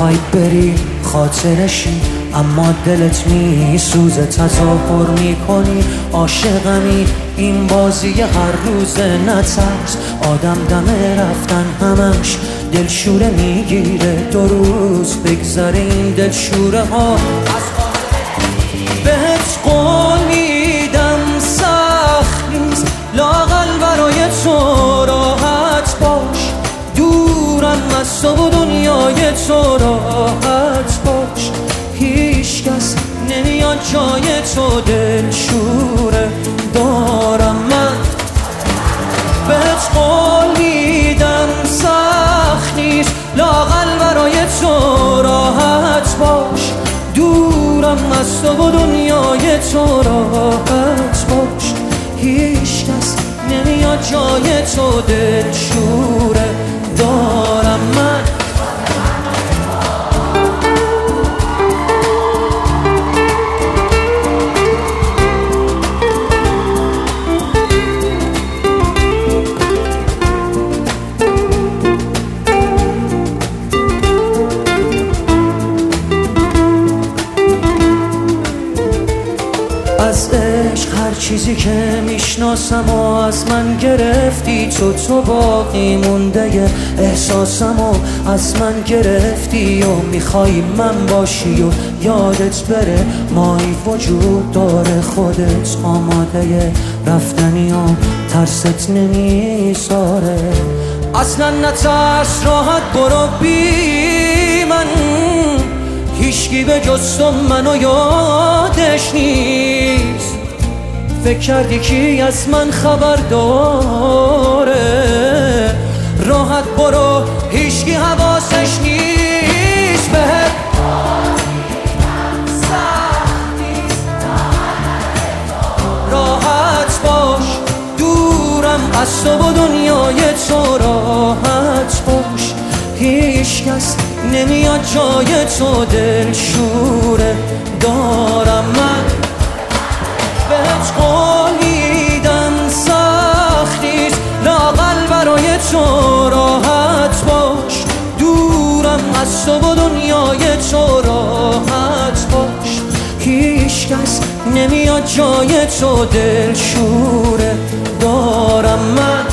میخوای بری خاطرشی، اما دلت میسوزه، تظاهر میکنی عاشقمی. این بازی هر روز نترس، آدم دم رفتن همش دلشوره میگیره. 2 روز بگذره این دلشوره ها از بهت قول میدم سخت نیست، لااقل برای تو راحت باش. دورم از تو و دنیای تو راحت باش. هیچ کس نمیاد جای تو، دلشوره دارم من. بهت قول میدم سخت نیست، لااقل برای تو راحت باش. دورم از تو و دنیای تو راحت باش. هیچ کس نمیاد جای تو، دلشوره دارم من. از عشق هر چیزی که میشناسم و از من گرفتی تو باقی مونده احساسم و از من گرفتی. و میخوای من باشی و یادت بره مایی وجود داره، خودت آماده رفتنی و ترست نمیذاره. اصلا نترس، راحت برو بی من، هیچکی به جز تو منو یادش نیست. فکر کردی کی از من خبر داره؟ راحت برو، هیچکی حواسش نیست. بهت راحت باش. دورم از تو و دنیای تو راحت باش. هیچ کس نمیاد جای تو، دلشوره دارم من. بهت قول میدم سخت نیست، لااقل برای تو راحت باش. دورم از تو و دنیای تو راحت باش. هیچ کس نمیاد جای تو، دلشوره دارم من.